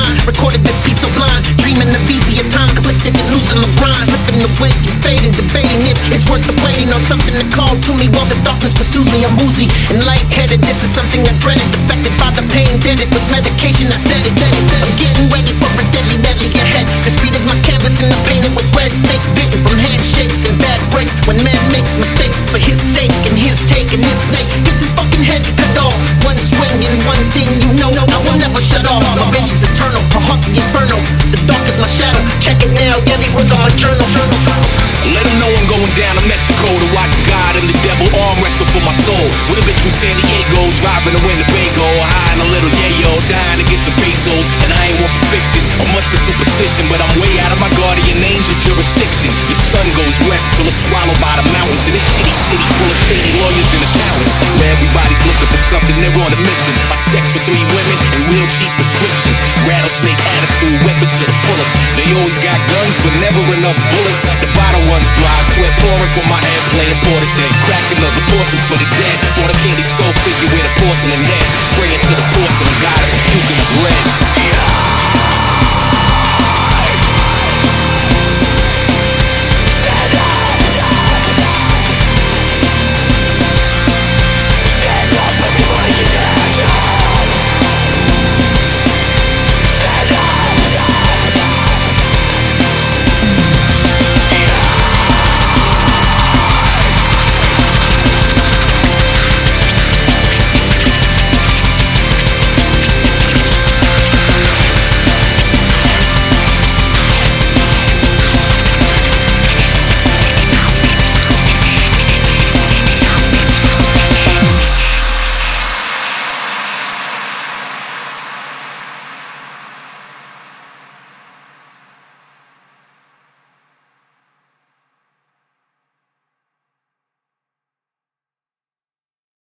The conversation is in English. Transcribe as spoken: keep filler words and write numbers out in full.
mind. Recorded this piece so blind, dreaming of easier time, conflicted and losing my grind. Slipping away and fading, debating if it's worth the waiting on something to call to me while this darkness pursues me. I'm woozy and lightheaded, this is something I dreaded. Affected by the pain, dead it with medication, I said it. I'm getting ready for a deadly medley ahead. The speed is my canvas and I'm painted with red. Snake bitten from handshakes and bad breaks. When man makes mistakes for his sake and his take, and his snake gets his fucking head cut off. One swing and one thing you know, I will never shut off. My vengeance eternal, my heart the inferno. The dark is my shadow, check it now, every word on my journal. Let them know I'm going down to Mexico to watch God and the devil arm wrestle for my soul. With a bitch from San Diego, driving a Winnebago, high in a little yayo, dying to get some pesos. And I ain't one for fiction or much for superstition, but I'm way out of my guardian angel's jurisdiction. Your sun goes west till it's swallowed by the mountains in this shitty city full of shady lawyers and accountants, where everybody's looking for something, they're on a mission, like sex with three women and real cheap prescriptions. Rattlesnake attitude, weapon to the fullest. They always got guns, but never enough bullets. The bottle runs dry, sweat pouring from my head, playing Portishead. Crack another portion for the dead. Bought a candy skull figure with a porcelain head, praying to the porcelain goddess, puking the bread.